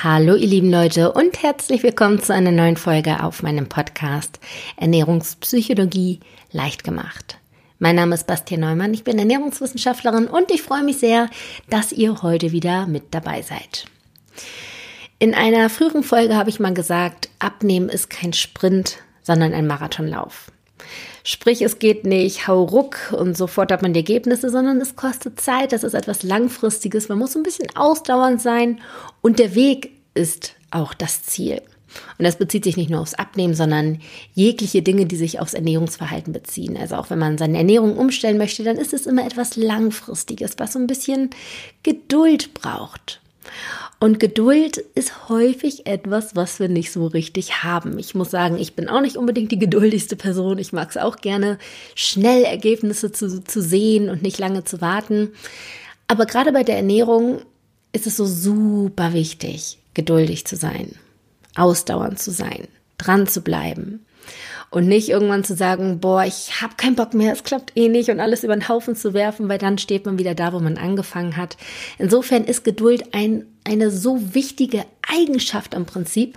Hallo ihr lieben Leute und herzlich willkommen zu einer neuen Folge auf meinem Podcast Ernährungspsychologie leicht gemacht. Mein Name ist Bastian Neumann, ich bin Ernährungswissenschaftlerin und ich freue mich sehr, dass ihr heute wieder mit dabei seid. In einer früheren Folge habe ich mal gesagt, Abnehmen ist kein Sprint, sondern ein Marathonlauf. Sprich, es geht nicht hauruck und sofort hat man die Ergebnisse, sondern es kostet Zeit, das ist etwas Langfristiges, man muss ein bisschen ausdauernd sein und der Weg ist auch das Ziel. Und das bezieht sich nicht nur aufs Abnehmen, sondern jegliche Dinge, die sich aufs Ernährungsverhalten beziehen. Also auch wenn man seine Ernährung umstellen möchte, dann ist es immer etwas Langfristiges, was so ein bisschen Geduld braucht. Und Geduld ist häufig etwas, was wir nicht so richtig haben. Ich muss sagen, ich bin auch nicht unbedingt die geduldigste Person. Ich mag es auch gerne, schnell Ergebnisse zu sehen und nicht lange zu warten. Aber gerade bei der Ernährung ist es so super wichtig, geduldig zu sein, ausdauernd zu sein, dran zu bleiben. Und nicht irgendwann zu sagen, boah, ich habe keinen Bock mehr, es klappt eh nicht und alles über den Haufen zu werfen, weil dann steht man wieder da, wo man angefangen hat. Insofern ist Geduld eine so wichtige Eigenschaft im Prinzip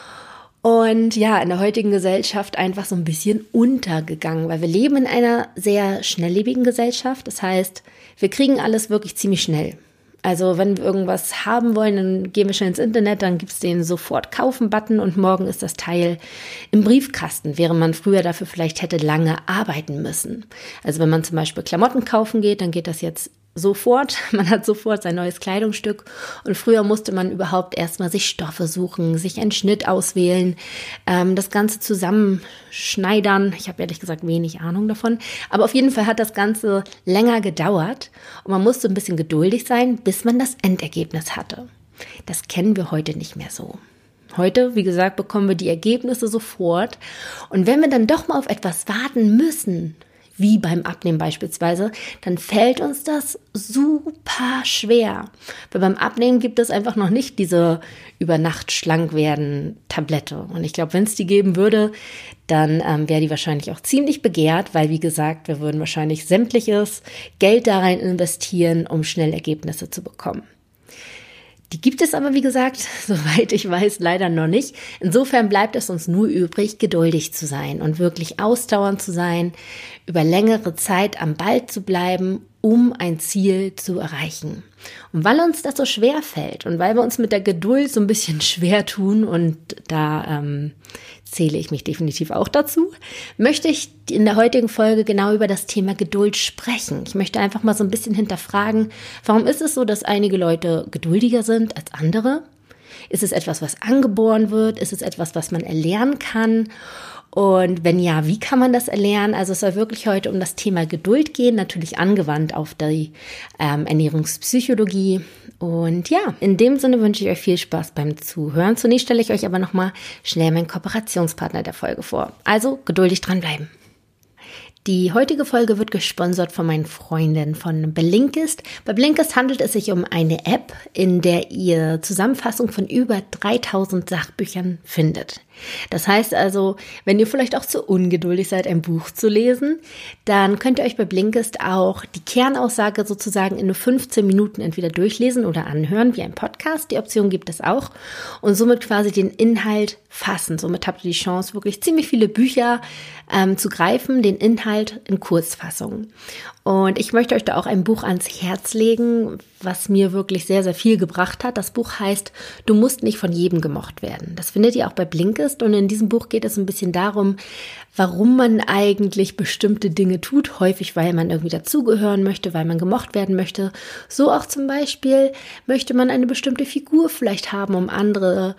und ja, in der heutigen Gesellschaft einfach so ein bisschen untergegangen, weil wir leben in einer sehr schnelllebigen Gesellschaft. Das heißt, wir kriegen alles wirklich ziemlich schnell. Also wenn wir irgendwas haben wollen, dann gehen wir schnell ins Internet, dann gibt es den Sofort-Kaufen-Button und morgen ist das Teil im Briefkasten, während man früher dafür vielleicht hätte lange arbeiten müssen. Also wenn man zum Beispiel Klamotten kaufen geht, dann geht das jetzt sofort. Man hat sofort sein neues Kleidungsstück und früher musste man überhaupt erstmal sich Stoffe suchen, sich einen Schnitt auswählen, das Ganze zusammenschneidern. Ich habe ehrlich gesagt wenig Ahnung davon, aber auf jeden Fall hat das Ganze länger gedauert und man musste ein bisschen geduldig sein, bis man das Endergebnis hatte. Das kennen wir heute nicht mehr so. Heute, wie gesagt, bekommen wir die Ergebnisse sofort und wenn wir dann doch mal auf etwas warten müssen, wie beim Abnehmen beispielsweise, dann fällt uns das super schwer. Weil beim Abnehmen gibt es einfach noch nicht diese über Nacht schlank werden Tablette. Und ich glaube, wenn es die geben würde, dann wäre die wahrscheinlich auch ziemlich begehrt, weil wie gesagt, wir würden wahrscheinlich sämtliches Geld da rein investieren, um schnell Ergebnisse zu bekommen. Die gibt es aber, wie gesagt, soweit ich weiß, leider noch nicht. Insofern bleibt es uns nur übrig, geduldig zu sein und wirklich ausdauernd zu sein, über längere Zeit am Ball zu bleiben, um ein Ziel zu erreichen. Und weil uns das so schwer fällt und weil wir uns mit der Geduld so ein bisschen schwer tun und da zähle ich mich definitiv auch dazu, möchte ich in der heutigen Folge genau über das Thema Geduld sprechen. Ich möchte einfach mal so ein bisschen hinterfragen, warum ist es so, dass einige Leute geduldiger sind als andere? Ist es etwas, was angeboren wird? Ist es etwas, was man erlernen kann? Und wenn ja, wie kann man das erlernen? Also es soll wirklich heute um das Thema Geduld gehen, natürlich angewandt auf die Ernährungspsychologie. Und ja, in dem Sinne wünsche ich euch viel Spaß beim Zuhören. Zunächst stelle ich euch aber nochmal schnell meinen Kooperationspartner der Folge vor. Also geduldig dranbleiben. Die heutige Folge wird gesponsert von meinen Freunden von Blinkist. Bei Blinkist handelt es sich um eine App, in der ihr Zusammenfassung von über 3000 Sachbüchern findet. Das heißt also, wenn ihr vielleicht auch zu ungeduldig seid, ein Buch zu lesen, dann könnt ihr euch bei Blinkist auch die Kernaussage sozusagen in nur 15 Minuten entweder durchlesen oder anhören, wie ein Podcast. Die Option gibt es auch und somit quasi den Inhalt fassen. Somit habt ihr die Chance, wirklich ziemlich viele Bücher zu greifen, den Inhalt in Kurzfassung. Und ich möchte euch da auch ein Buch ans Herz legen, was mir wirklich sehr, sehr viel gebracht hat. Das Buch heißt Du musst nicht von jedem gemocht werden. Das findet ihr auch bei Blinkist und in diesem Buch geht es ein bisschen darum, warum man eigentlich bestimmte Dinge tut. Häufig, weil man irgendwie dazugehören möchte, weil man gemocht werden möchte. So auch zum Beispiel möchte man eine bestimmte Figur vielleicht haben, um andere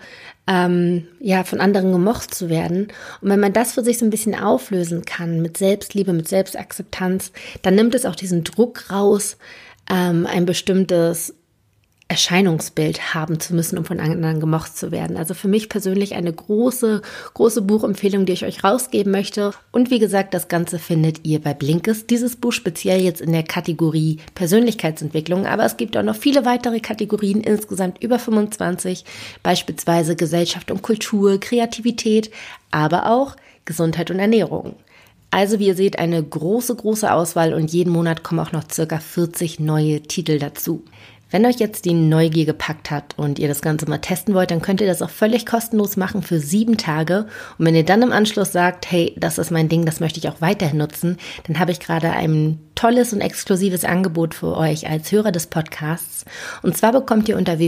von anderen gemocht zu werden. Und wenn man das für sich so ein bisschen auflösen kann mit Selbstliebe, mit Selbstakzeptanz, dann nimmt es auch diesen Druck raus, ein bestimmtes Erscheinungsbild haben zu müssen, um von anderen gemocht zu werden. Also für mich persönlich eine große, große Buchempfehlung, die ich euch rausgeben möchte. Und wie gesagt, das Ganze findet ihr bei Blinkist. Dieses Buch speziell jetzt in der Kategorie Persönlichkeitsentwicklung, aber es gibt auch noch viele weitere Kategorien, insgesamt über 25, beispielsweise Gesellschaft und Kultur, Kreativität, aber auch Gesundheit und Ernährung. Also wie ihr seht, eine große, große Auswahl und jeden Monat kommen auch noch circa 40 neue Titel dazu. Wenn euch jetzt die Neugier gepackt hat und ihr das Ganze mal testen wollt, dann könnt ihr das auch völlig kostenlos machen für 7 Tage. Und wenn ihr dann im Anschluss sagt, hey, das ist mein Ding, das möchte ich auch weiterhin nutzen, dann habe ich gerade ein tolles und exklusives Angebot für euch als Hörer des Podcasts. Und zwar bekommt ihr unter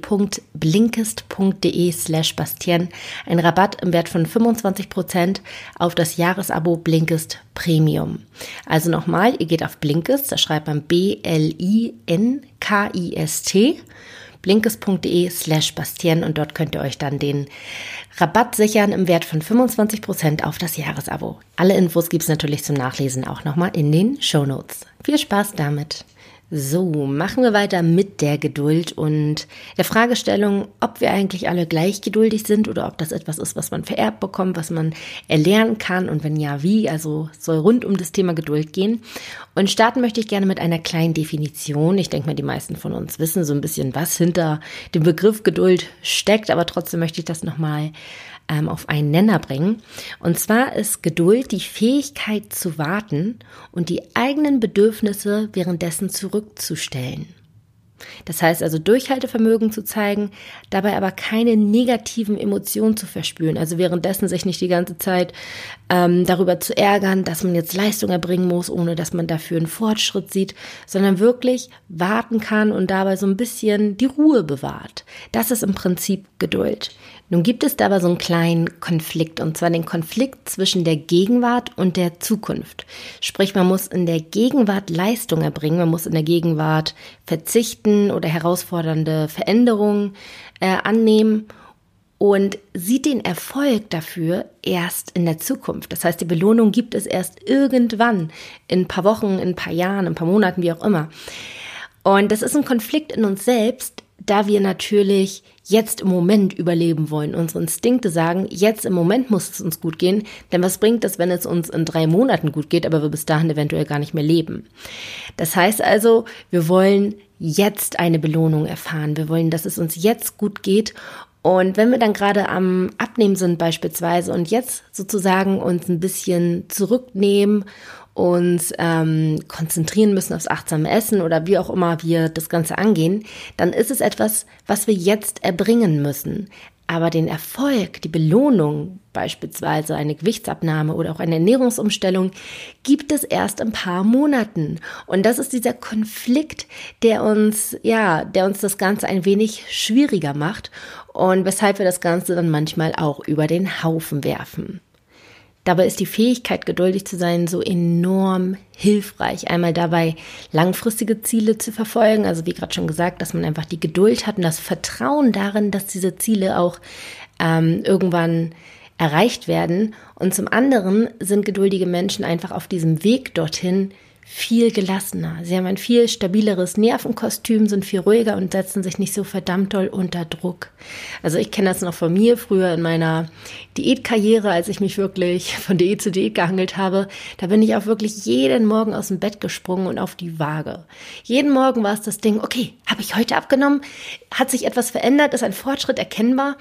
www.blinkist.de/Bastien einen Rabatt im Wert von 25% auf das Jahresabo Blinkist Premium. Also nochmal, ihr geht auf Blinkist, da schreibt man BLINKIST, blinkist.de/Bastien und dort könnt ihr euch dann den Rabatt sichern im Wert von 25% auf das Jahresabo. Alle Infos gibt es natürlich zum Nachlesen auch nochmal in den Shownotes. Viel Spaß damit! So, machen wir weiter mit der Geduld und der Fragestellung, ob wir eigentlich alle gleich geduldig sind oder ob das etwas ist, was man vererbt bekommt, was man erlernen kann und wenn ja, wie. Also es soll rund um das Thema Geduld gehen. Und starten möchte ich gerne mit einer kleinen Definition. Ich denke mal, die meisten von uns wissen so ein bisschen, was hinter dem Begriff Geduld steckt, aber trotzdem möchte ich das nochmal auf einen Nenner bringen. Und zwar ist Geduld die Fähigkeit zu warten und die eigenen Bedürfnisse währenddessen zurückzustellen. Das heißt also Durchhaltevermögen zu zeigen, dabei aber keine negativen Emotionen zu verspüren. Also währenddessen sich nicht die ganze Zeit darüber zu ärgern, dass man jetzt Leistung erbringen muss, ohne dass man dafür einen Fortschritt sieht, sondern wirklich warten kann und dabei so ein bisschen die Ruhe bewahrt. Das ist im Prinzip Geduld. Nun gibt es da aber so einen kleinen Konflikt, und zwar den Konflikt zwischen der Gegenwart und der Zukunft. Sprich, man muss in der Gegenwart Leistung erbringen, man muss in der Gegenwart verzichten oder herausfordernde Veränderungen annehmen und sieht den Erfolg dafür erst in der Zukunft. Das heißt, die Belohnung gibt es erst irgendwann, in ein paar Wochen, in ein paar Jahren, in ein paar Monaten, wie auch immer. Und das ist ein Konflikt in uns selbst, da wir natürlich jetzt im Moment überleben wollen. Unsere Instinkte sagen, jetzt im Moment muss es uns gut gehen, denn was bringt es, wenn es uns in 3 Monaten gut geht, aber wir bis dahin eventuell gar nicht mehr leben. Das heißt also, wir wollen jetzt eine Belohnung erfahren. Wir wollen, dass es uns jetzt gut geht. Und wenn wir dann gerade am Abnehmen sind beispielsweise und jetzt sozusagen uns ein bisschen zurücknehmen, uns konzentrieren müssen aufs achtsame Essen oder wie auch immer wir das Ganze angehen, dann ist es etwas, was wir jetzt erbringen müssen. Aber den Erfolg, die Belohnung, beispielsweise eine Gewichtsabnahme oder auch eine Ernährungsumstellung, gibt es erst in ein paar Monaten. Und das ist dieser Konflikt, der uns das Ganze ein wenig schwieriger macht und weshalb wir das Ganze dann manchmal auch über den Haufen werfen. Dabei ist die Fähigkeit, geduldig zu sein, so enorm hilfreich. Einmal dabei, langfristige Ziele zu verfolgen. Also wie gerade schon gesagt, dass man einfach die Geduld hat und das Vertrauen darin, dass diese Ziele auch irgendwann erreicht werden. Und zum anderen sind geduldige Menschen einfach auf diesem Weg dorthin viel gelassener. Sie haben ein viel stabileres Nervenkostüm, sind viel ruhiger und setzen sich nicht so verdammt doll unter Druck. Also ich kenne das noch von mir früher in meiner Diätkarriere, als ich mich wirklich von Diät zu Diät gehangelt habe. Da bin ich auch wirklich jeden Morgen aus dem Bett gesprungen und auf die Waage. Jeden Morgen war es das Ding, okay, habe ich heute abgenommen? Hat sich etwas verändert? Ist ein Fortschritt erkennbar?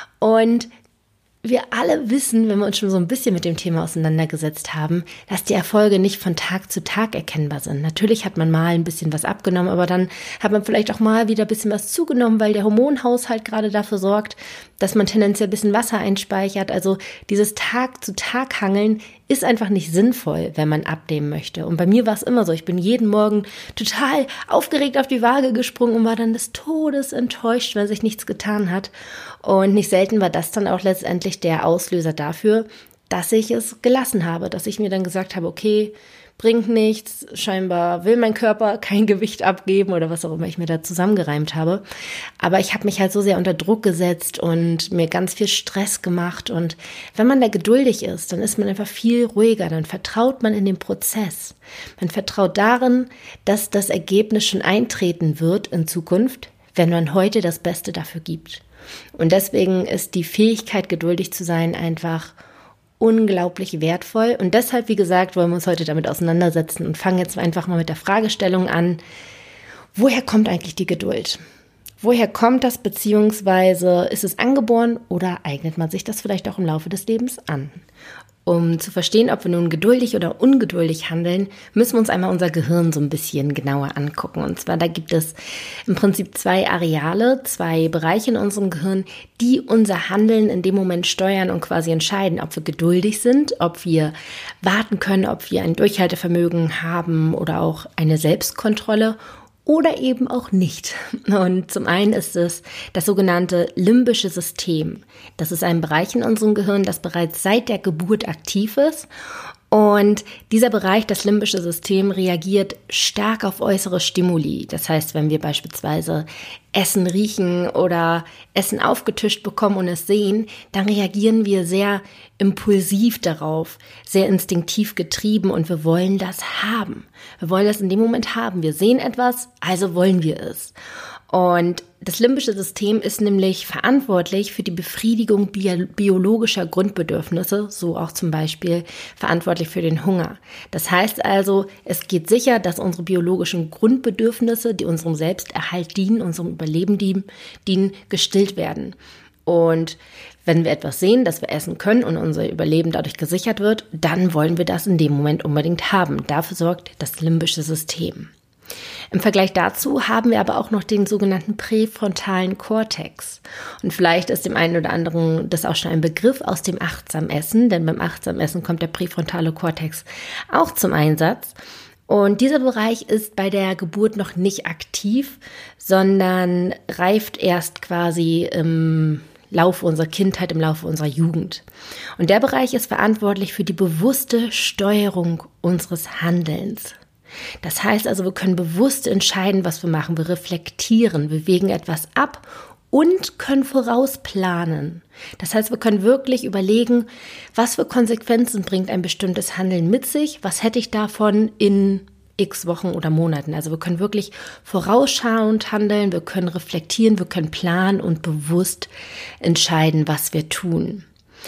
Und wir alle wissen, wenn wir uns schon so ein bisschen mit dem Thema auseinandergesetzt haben, dass die Erfolge nicht von Tag zu Tag erkennbar sind. Natürlich hat man mal ein bisschen was abgenommen, aber dann hat man vielleicht auch mal wieder ein bisschen was zugenommen, weil der Hormonhaushalt gerade dafür sorgt, dass man tendenziell ein bisschen Wasser einspeichert. Also dieses Tag-zu-Tag-Hangeln ist einfach nicht sinnvoll, wenn man abnehmen möchte. Und bei mir war es immer so, ich bin jeden Morgen total aufgeregt auf die Waage gesprungen und war dann des Todes enttäuscht, weil sich nichts getan hat. Und nicht selten war das dann auch letztendlich der Auslöser dafür, dass ich es gelassen habe, dass ich mir dann gesagt habe, okay, bringt nichts, scheinbar will mein Körper kein Gewicht abgeben oder was auch immer ich mir da zusammengereimt habe. Aber ich habe mich halt so sehr unter Druck gesetzt und mir ganz viel Stress gemacht. Und wenn man da geduldig ist, dann ist man einfach viel ruhiger, dann vertraut man in den Prozess. Man vertraut darin, dass das Ergebnis schon eintreten wird in Zukunft, wenn man heute das Beste dafür gibt. Und deswegen ist die Fähigkeit, geduldig zu sein, einfach unglaublich wertvoll. Und deshalb, wie gesagt, wollen wir uns heute damit auseinandersetzen und fangen jetzt einfach mal mit der Fragestellung an, woher kommt eigentlich die Geduld? Woher kommt das, beziehungsweise ist es angeboren oder eignet man sich das vielleicht auch im Laufe des Lebens an? Um zu verstehen, ob wir nun geduldig oder ungeduldig handeln, müssen wir uns einmal unser Gehirn so ein bisschen genauer angucken. Und zwar, da gibt es im Prinzip 2 Areale, 2 Bereiche in unserem Gehirn, die unser Handeln in dem Moment steuern und quasi entscheiden, ob wir geduldig sind, ob wir warten können, ob wir ein Durchhaltevermögen haben oder auch eine Selbstkontrolle oder eben auch nicht. Und zum einen ist es das sogenannte limbische System. Das ist ein Bereich in unserem Gehirn, das bereits seit der Geburt aktiv ist. Und dieser Bereich, das limbische System, reagiert stark auf äußere Stimuli. Das heißt, wenn wir beispielsweise Essen riechen oder Essen aufgetischt bekommen und es sehen, dann reagieren wir sehr impulsiv darauf, sehr instinktiv getrieben und wir wollen das haben. Wir wollen das in dem Moment haben. Wir sehen etwas, also wollen wir es. Und das limbische System ist nämlich verantwortlich für die Befriedigung biologischer Grundbedürfnisse, so auch zum Beispiel verantwortlich für den Hunger. Das heißt also, es geht sicher, dass unsere biologischen Grundbedürfnisse, die unserem Selbsterhalt dienen, unserem Überleben dienen, gestillt werden. Und wenn wir etwas sehen, das wir essen können und unser Überleben dadurch gesichert wird, dann wollen wir das in dem Moment unbedingt haben. Dafür sorgt das limbische System. Im Vergleich dazu haben wir aber auch noch den sogenannten präfrontalen Kortex. Und vielleicht ist dem einen oder anderen das auch schon ein Begriff aus dem achtsamen Essen, denn beim achtsamen Essen kommt der präfrontale Kortex auch zum Einsatz. Und dieser Bereich ist bei der Geburt noch nicht aktiv, sondern reift erst quasi im Laufe unserer Kindheit, im Laufe unserer Jugend. Und der Bereich ist verantwortlich für die bewusste Steuerung unseres Handelns. Das heißt also, wir können bewusst entscheiden, was wir machen. Wir reflektieren, wir wägen etwas ab und können vorausplanen. Das heißt, wir können wirklich überlegen, was für Konsequenzen bringt ein bestimmtes Handeln mit sich, was hätte ich davon in x Wochen oder Monaten. Also wir können wirklich vorausschauend handeln, wir können reflektieren, wir können planen und bewusst entscheiden, was wir tun.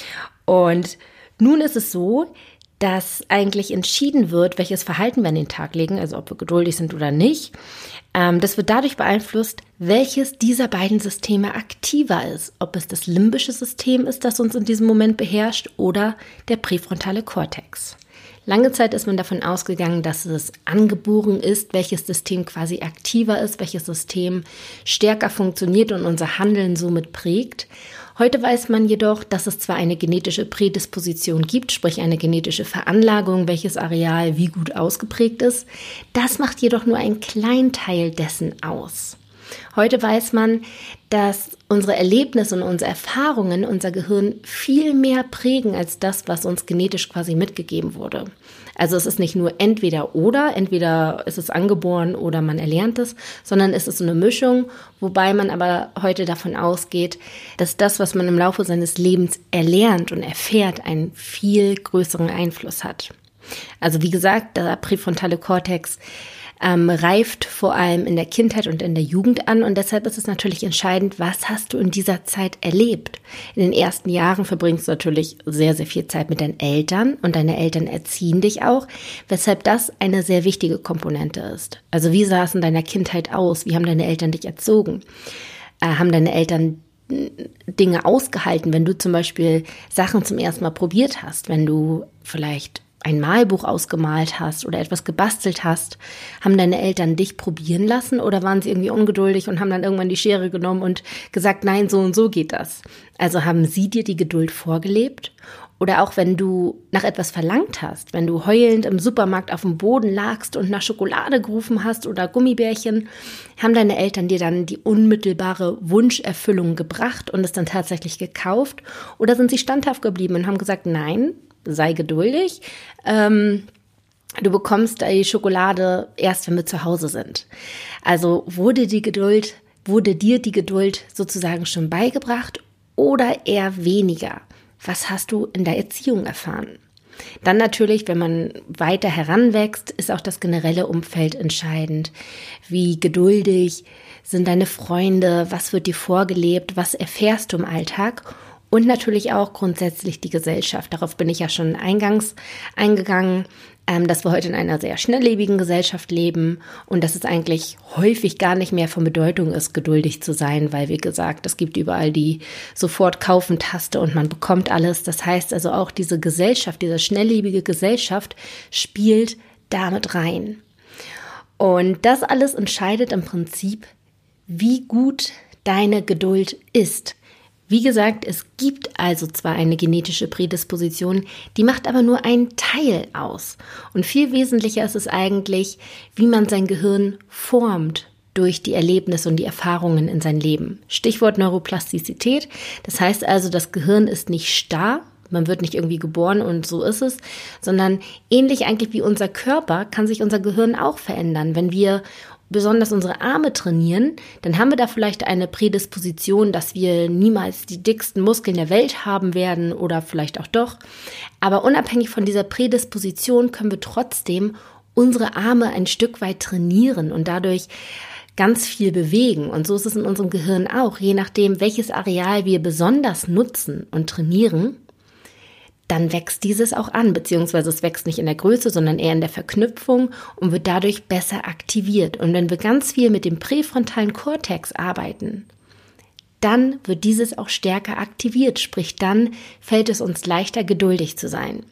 Und nun ist es so, dass eigentlich entschieden wird, welches Verhalten wir an den Tag legen, also ob wir geduldig sind oder nicht. Das wird dadurch beeinflusst, welches dieser beiden Systeme aktiver ist. Ob es das limbische System ist, das uns in diesem Moment beherrscht, oder der präfrontale Kortex. Lange Zeit ist man davon ausgegangen, dass es angeboren ist, welches System quasi aktiver ist, welches System stärker funktioniert und unser Handeln somit prägt. Heute weiß man jedoch, dass es zwar eine genetische Prädisposition gibt, sprich eine genetische Veranlagung, welches Areal wie gut ausgeprägt ist. Das macht jedoch nur einen kleinen Teil dessen aus. Heute weiß man, dass unsere Erlebnisse und unsere Erfahrungen unser Gehirn viel mehr prägen als das, was uns genetisch quasi mitgegeben wurde. Also es ist nicht nur entweder ist es angeboren oder man erlernt es, sondern es ist so eine Mischung, wobei man aber heute davon ausgeht, dass das, was man im Laufe seines Lebens erlernt und erfährt, einen viel größeren Einfluss hat. Also wie gesagt, der präfrontale Kortex reift vor allem in der Kindheit und in der Jugend an und deshalb ist es natürlich entscheidend, was hast du in dieser Zeit erlebt. In den ersten Jahren verbringst du natürlich sehr, sehr viel Zeit mit deinen Eltern und deine Eltern erziehen dich auch, weshalb das eine sehr wichtige Komponente ist. Also wie sah es in deiner Kindheit aus? Wie haben deine Eltern dich erzogen? Haben deine Eltern Dinge ausgehalten, wenn du zum Beispiel Sachen zum ersten Mal probiert hast, wenn du vielleicht ein Malbuch ausgemalt hast oder etwas gebastelt hast, haben deine Eltern dich probieren lassen oder waren sie irgendwie ungeduldig und haben dann irgendwann die Schere genommen und gesagt, nein, so und so geht das. Also haben sie dir die Geduld vorgelebt? Oder auch wenn du nach etwas verlangt hast, wenn du heulend im Supermarkt auf dem Boden lagst und nach Schokolade gerufen hast oder Gummibärchen, haben deine Eltern dir dann die unmittelbare Wunscherfüllung gebracht und es dann tatsächlich gekauft? Oder sind sie standhaft geblieben und haben gesagt, nein, sei geduldig, du bekommst die Schokolade erst, wenn wir zu Hause sind. Also wurde dir die Geduld sozusagen schon beigebracht oder eher weniger? Was hast du in der Erziehung erfahren? Dann natürlich, wenn man weiter heranwächst, ist auch das generelle Umfeld entscheidend. Wie geduldig sind deine Freunde? Was wird dir vorgelebt? Was erfährst du im Alltag? Und natürlich auch grundsätzlich die Gesellschaft. Darauf bin ich ja schon eingangs eingegangen. dass wir heute in einer sehr schnelllebigen Gesellschaft leben und dass es eigentlich häufig gar nicht mehr von Bedeutung ist, geduldig zu sein, weil, wie gesagt, es gibt überall die Sofort-Kaufen-Taste und man bekommt alles. Das heißt also auch diese Gesellschaft, diese schnelllebige Gesellschaft spielt damit rein. Und das alles entscheidet im Prinzip, wie gut deine Geduld ist. Wie gesagt, es gibt also zwar eine genetische Prädisposition, die macht aber nur einen Teil aus. Und viel wesentlicher ist es eigentlich, wie man sein Gehirn formt durch die Erlebnisse und die Erfahrungen in sein Leben. Stichwort Neuroplastizität. Das heißt also, das Gehirn ist nicht starr. Man wird nicht irgendwie geboren und so ist es, sondern ähnlich eigentlich wie unser Körper kann sich unser Gehirn auch verändern. Wenn wir besonders unsere Arme trainieren, dann haben wir da vielleicht eine Prädisposition, dass wir niemals die dicksten Muskeln der Welt haben werden oder vielleicht auch doch. Aber unabhängig von dieser Prädisposition können wir trotzdem unsere Arme ein Stück weit trainieren und dadurch ganz viel bewegen. Und so ist es in unserem Gehirn auch. Je nachdem, welches Areal wir besonders nutzen und trainieren, dann wächst dieses auch an, beziehungsweise es wächst nicht in der Größe, sondern eher in der Verknüpfung und wird dadurch besser aktiviert. Und wenn wir ganz viel mit dem präfrontalen Kortex arbeiten, dann wird dieses auch stärker aktiviert, sprich dann fällt es uns leichter, geduldig zu sein.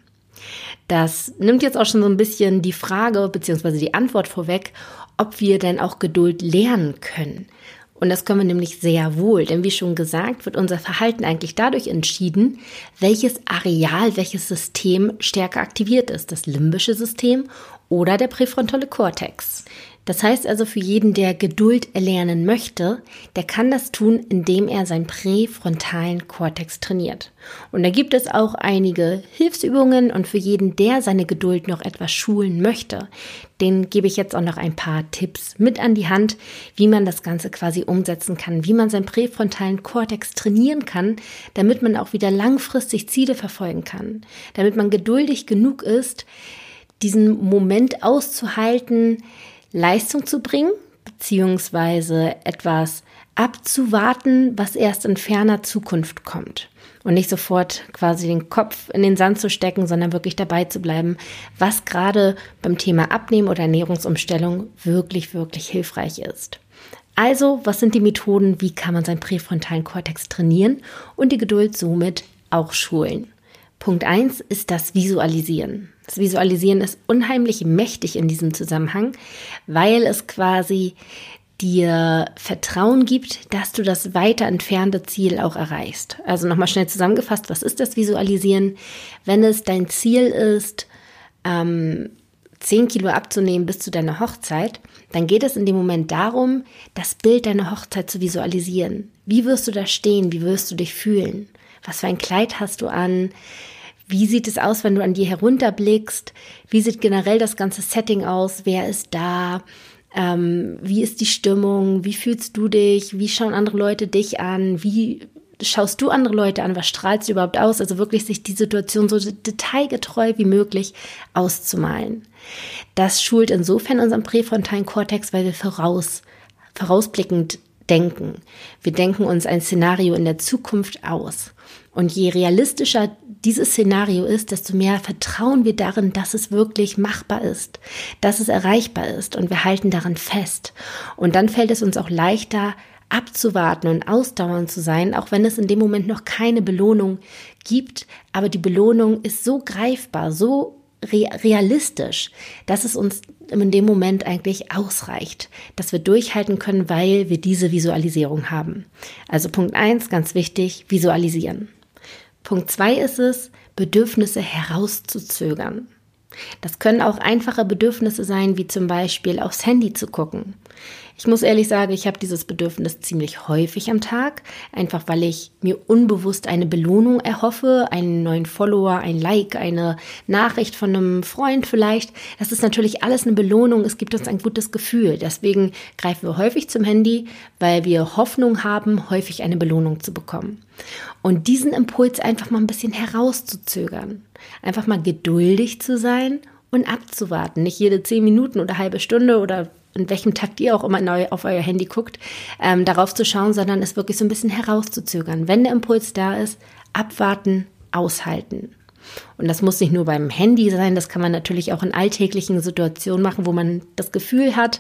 Das nimmt jetzt auch schon so ein bisschen die Frage beziehungsweise die Antwort vorweg, ob wir denn auch Geduld lernen können. Und das können wir nämlich sehr wohl, denn wie schon gesagt, wird unser Verhalten eigentlich dadurch entschieden, welches Areal, welches System stärker aktiviert ist, das limbische System oder der präfrontale Kortex. Das heißt also für jeden, der Geduld erlernen möchte, der kann das tun, indem er seinen präfrontalen Kortex trainiert. Und da gibt es auch einige Hilfsübungen und für jeden, der seine Geduld noch etwas schulen möchte, den gebe ich jetzt auch noch ein paar Tipps mit an die Hand, wie man das Ganze quasi umsetzen kann, wie man seinen präfrontalen Kortex trainieren kann, damit man auch wieder langfristig Ziele verfolgen kann, damit man geduldig genug ist, diesen Moment auszuhalten, Leistung zu bringen, beziehungsweise etwas abzuwarten, was erst in ferner Zukunft kommt. Und nicht sofort quasi den Kopf in den Sand zu stecken, sondern wirklich dabei zu bleiben, was gerade beim Thema Abnehmen oder Ernährungsumstellung wirklich, wirklich hilfreich ist. Also, was sind die Methoden, wie kann man seinen präfrontalen Kortex trainieren und die Geduld somit auch schulen? Punkt 1 ist das Visualisieren. Das Visualisieren ist unheimlich mächtig in diesem Zusammenhang, weil es quasi dir Vertrauen gibt, dass du das weiter entfernte Ziel auch erreichst. Also nochmal schnell zusammengefasst, was ist das Visualisieren? Wenn es dein Ziel ist, 10 Kilo abzunehmen bis zu deiner Hochzeit, dann geht es in dem Moment darum, das Bild deiner Hochzeit zu visualisieren. Wie wirst du da stehen? Wie wirst du dich fühlen? Was für ein Kleid hast du an? Wie sieht es aus, wenn du an dir herunterblickst? Wie sieht generell das ganze Setting aus? Wer ist da? Wie ist die Stimmung? Wie fühlst du dich? Wie schauen andere Leute dich an? Wie schaust du andere Leute an? Was strahlst du überhaupt aus? Also wirklich sich die Situation so detailgetreu wie möglich auszumalen. Das schult insofern unseren präfrontalen Kortex, weil wir vorausblickend denken. Wir denken uns ein Szenario in der Zukunft aus. Und je realistischer dieses Szenario ist, desto mehr vertrauen wir darin, dass es wirklich machbar ist, dass es erreichbar ist und wir halten daran fest. Und dann fällt es uns auch leichter, abzuwarten und ausdauernd zu sein, auch wenn es in dem Moment noch keine Belohnung gibt. Aber die Belohnung ist so greifbar, so realistisch, dass es uns in dem Moment eigentlich ausreicht, dass wir durchhalten können, weil wir diese Visualisierung haben. Also Punkt 1, ganz wichtig, visualisieren. Punkt 2 ist es, Bedürfnisse herauszuzögern. Das können auch einfache Bedürfnisse sein, wie zum Beispiel aufs Handy zu gucken. Ich muss ehrlich sagen, ich habe dieses Bedürfnis ziemlich häufig am Tag, einfach weil ich mir unbewusst eine Belohnung erhoffe, einen neuen Follower, ein Like, eine Nachricht von einem Freund vielleicht. Das ist natürlich alles eine Belohnung, es gibt uns ein gutes Gefühl. Deswegen greifen wir häufig zum Handy, weil wir Hoffnung haben, häufig eine Belohnung zu bekommen. Und diesen Impuls einfach mal ein bisschen herauszuzögern, einfach mal geduldig zu sein und abzuwarten, nicht jede 10 Minuten oder halbe Stunde oder in welchem Takt ihr auch immer neu auf euer Handy guckt, darauf zu schauen, sondern es wirklich so ein bisschen herauszuzögern. Wenn der Impuls da ist, abwarten, aushalten. Und das muss nicht nur beim Handy sein, das kann man natürlich auch in alltäglichen Situationen machen, wo man das Gefühl hat,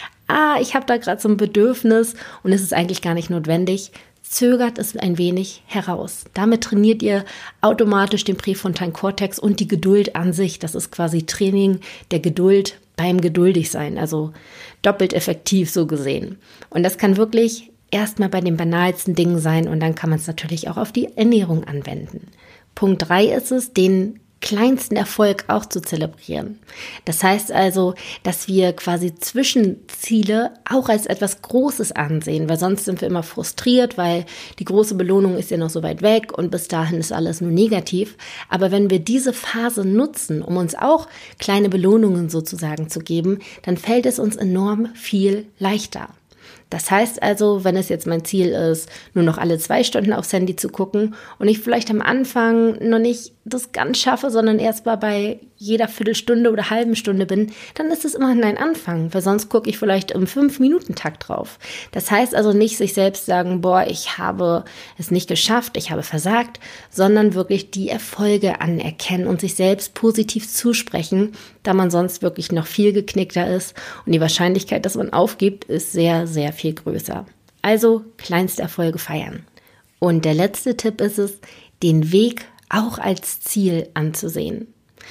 ich habe da gerade so ein Bedürfnis und es ist eigentlich gar nicht notwendig. Zögert es ein wenig heraus. Damit trainiert ihr automatisch den präfrontalen Kortex und die Geduld an sich. Das ist quasi Training der Geduld beim Geduldigsein, also doppelt effektiv so gesehen. Und das kann wirklich erstmal bei den banalsten Dingen sein und dann kann man es natürlich auch auf die Ernährung anwenden. Punkt 3 ist es, den kleinsten Erfolg auch zu zelebrieren. Das heißt also, dass wir quasi Zwischenziele auch als etwas Großes ansehen, weil sonst sind wir immer frustriert, weil die große Belohnung ist ja noch so weit weg und bis dahin ist alles nur negativ. Aber wenn wir diese Phase nutzen, um uns auch kleine Belohnungen sozusagen zu geben, dann fällt es uns enorm viel leichter. Das heißt also, wenn es jetzt mein Ziel ist, nur noch alle 2 Stunden aufs Handy zu gucken und ich vielleicht am Anfang noch nicht das ganz schaffe, sondern erst mal bei jeder Viertelstunde oder halben Stunde bin, dann ist es immerhin ein Anfang, weil sonst gucke ich vielleicht im 5-Minuten-Takt drauf. Das heißt also nicht sich selbst sagen, ich habe es nicht geschafft, ich habe versagt, sondern wirklich die Erfolge anerkennen und sich selbst positiv zusprechen, da man sonst wirklich noch viel geknickter ist und die Wahrscheinlichkeit, dass man aufgibt, ist sehr, sehr viel größer. Also kleinste Erfolge feiern. Und der letzte Tipp ist es, den Weg auch als Ziel anzusehen.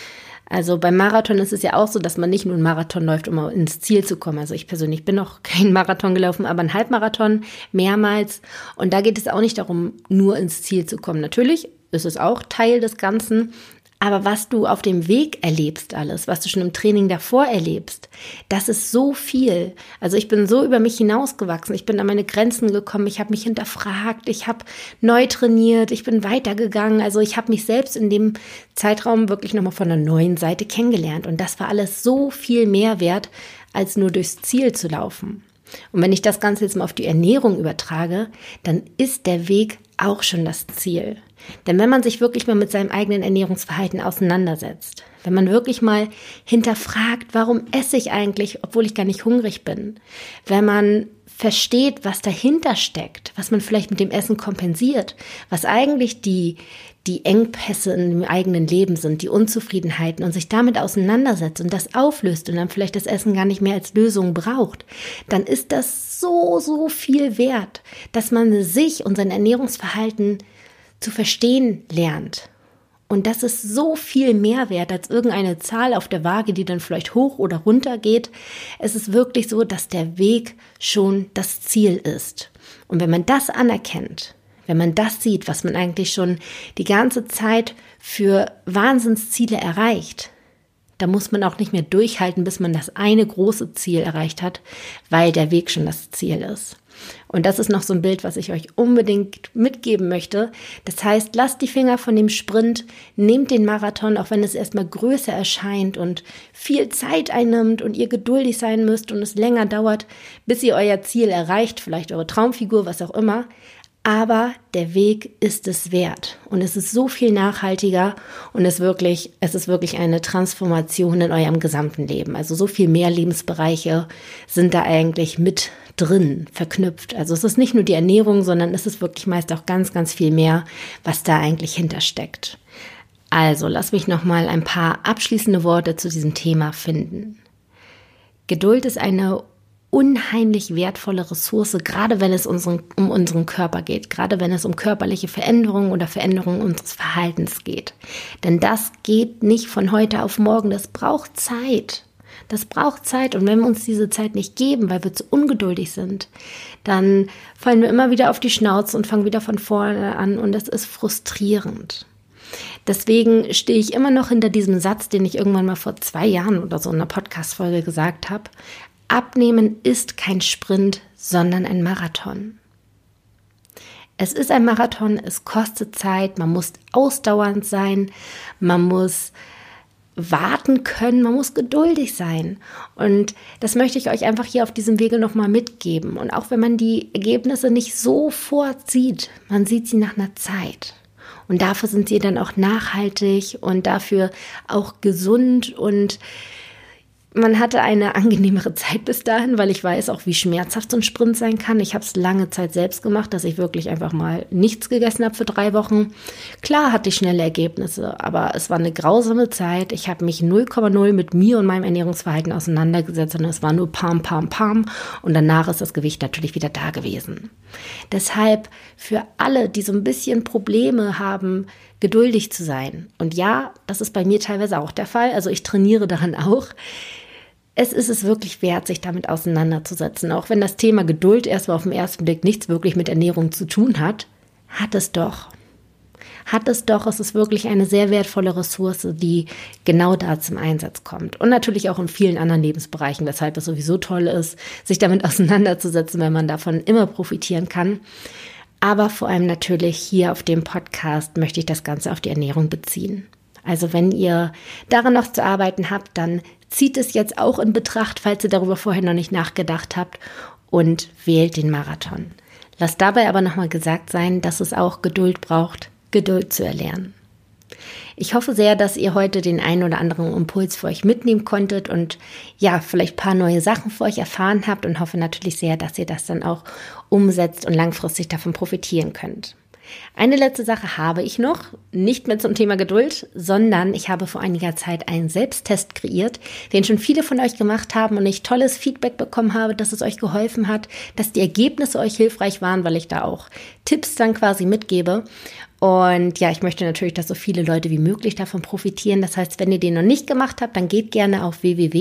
Also beim Marathon ist es ja auch so, dass man nicht nur einen Marathon läuft, um ins Ziel zu kommen. Also ich persönlich bin noch kein Marathon gelaufen, aber einen Halbmarathon mehrmals. Und da geht es auch nicht darum, nur ins Ziel zu kommen. Natürlich ist es auch Teil des Ganzen. Aber was du auf dem Weg erlebst alles, was du schon im Training davor erlebst, das ist so viel. Also ich bin so über mich hinausgewachsen, ich bin an meine Grenzen gekommen, ich habe mich hinterfragt, ich habe neu trainiert, ich bin weitergegangen. Also ich habe mich selbst in dem Zeitraum wirklich nochmal von einer neuen Seite kennengelernt. Und das war alles so viel mehr wert, als nur durchs Ziel zu laufen. Und wenn ich das Ganze jetzt mal auf die Ernährung übertrage, dann ist der Weg auch schon das Ziel. Denn wenn man sich wirklich mal mit seinem eigenen Ernährungsverhalten auseinandersetzt, wenn man wirklich mal hinterfragt, warum esse ich eigentlich, obwohl ich gar nicht hungrig bin, wenn man versteht, was dahinter steckt, was man vielleicht mit dem Essen kompensiert, was eigentlich die Engpässe in dem eigenen Leben sind, die Unzufriedenheiten und sich damit auseinandersetzt und das auflöst und dann vielleicht das Essen gar nicht mehr als Lösung braucht, dann ist das so, so viel wert, dass man sich und sein Ernährungsverhalten zu verstehen lernt. Und das ist so viel mehr wert als irgendeine Zahl auf der Waage, die dann vielleicht hoch oder runter geht. Es ist wirklich so, dass der Weg schon das Ziel ist. Und wenn man das anerkennt, wenn man das sieht, was man eigentlich schon die ganze Zeit für Wahnsinnsziele erreicht, dann muss man auch nicht mehr durchhalten, bis man das eine große Ziel erreicht hat, weil der Weg schon das Ziel ist. Und das ist noch so ein Bild, was ich euch unbedingt mitgeben möchte. Das heißt, lasst die Finger von dem Sprint, nehmt den Marathon, auch wenn es erstmal größer erscheint und viel Zeit einnimmt und ihr geduldig sein müsst und es länger dauert, bis ihr euer Ziel erreicht, vielleicht eure Traumfigur, was auch immer. Aber der Weg ist es wert und es ist so viel nachhaltiger und es ist wirklich eine Transformation in eurem gesamten Leben. Also so viel mehr Lebensbereiche sind da eigentlich mit drin verknüpft. Also es ist nicht nur die Ernährung, sondern es ist wirklich meist auch ganz, ganz viel mehr, was da eigentlich hintersteckt. Also lass mich nochmal ein paar abschließende Worte zu diesem Thema finden. Geduld ist eine unheimlich wertvolle Ressource, gerade wenn es um unseren Körper geht, gerade wenn es um körperliche Veränderungen oder Veränderungen unseres Verhaltens geht. Denn das geht nicht von heute auf morgen, das braucht Zeit. Das braucht Zeit und wenn wir uns diese Zeit nicht geben, weil wir zu ungeduldig sind, dann fallen wir immer wieder auf die Schnauze und fangen wieder von vorne an und das ist frustrierend. Deswegen stehe ich immer noch hinter diesem Satz, den ich irgendwann mal vor 2 Jahren oder so in einer Podcast-Folge gesagt habe. Abnehmen ist kein Sprint, sondern ein Marathon. Es ist ein Marathon, es kostet Zeit, man muss ausdauernd sein, man muss warten können, man muss geduldig sein. Und das möchte ich euch einfach hier auf diesem Wege nochmal mitgeben. Und auch wenn man die Ergebnisse nicht sofort sieht, man sieht sie nach einer Zeit. Und dafür sind sie dann auch nachhaltig und dafür auch gesund und man hatte eine angenehmere Zeit bis dahin, weil ich weiß auch, wie schmerzhaft so ein Sprint sein kann. Ich habe es lange Zeit selbst gemacht, dass ich wirklich einfach mal nichts gegessen habe für 3 Wochen. Klar hatte ich schnelle Ergebnisse, aber es war eine grausame Zeit. Ich habe mich 0,0 mit mir und meinem Ernährungsverhalten auseinandergesetzt und es war nur Pam, Pam, Pam und danach ist das Gewicht natürlich wieder da gewesen. Deshalb für alle, die so ein bisschen Probleme haben, geduldig zu sein. Und ja, das ist bei mir teilweise auch der Fall. Also ich trainiere daran auch. Es ist es wirklich wert, sich damit auseinanderzusetzen. Auch wenn das Thema Geduld erstmal auf den ersten Blick nichts wirklich mit Ernährung zu tun hat, hat es doch. Es ist wirklich eine sehr wertvolle Ressource, die genau da zum Einsatz kommt. Und natürlich auch in vielen anderen Lebensbereichen, weshalb es sowieso toll ist, sich damit auseinanderzusetzen, wenn man davon immer profitieren kann. Aber vor allem natürlich hier auf dem Podcast möchte ich das Ganze auf die Ernährung beziehen. Also wenn ihr daran noch zu arbeiten habt, dann zieht es jetzt auch in Betracht, falls ihr darüber vorher noch nicht nachgedacht habt, und wählt den Marathon. Lasst dabei aber nochmal gesagt sein, dass es auch Geduld braucht, Geduld zu erlernen. Ich hoffe sehr, dass ihr heute den einen oder anderen Impuls für euch mitnehmen konntet und ja, vielleicht ein paar neue Sachen für euch erfahren habt und hoffe natürlich sehr, dass ihr das dann auch umsetzt und langfristig davon profitieren könnt. Eine letzte Sache habe ich noch, nicht mehr zum Thema Geduld, sondern ich habe vor einiger Zeit einen Selbsttest kreiert, den schon viele von euch gemacht haben und ich tolles Feedback bekommen habe, dass es euch geholfen hat, dass die Ergebnisse euch hilfreich waren, weil ich da auch Tipps dann quasi mitgebe. Und ja, ich möchte natürlich, dass so viele Leute wie möglich davon profitieren. Das heißt, wenn ihr den noch nicht gemacht habt, dann geht gerne auf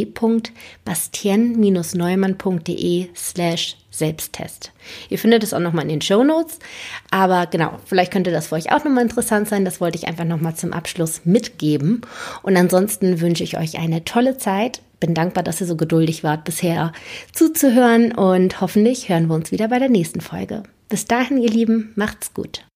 www.bastien-neumann.de/Selbsttest. Ihr findet es auch nochmal in den Shownotes. Aber genau, vielleicht könnte das für euch auch nochmal interessant sein. Das wollte ich einfach nochmal zum Abschluss mitgeben. Und ansonsten wünsche ich euch eine tolle Zeit. Bin dankbar, dass ihr so geduldig wart, bisher zuzuhören. Und hoffentlich hören wir uns wieder bei der nächsten Folge. Bis dahin, ihr Lieben, macht's gut.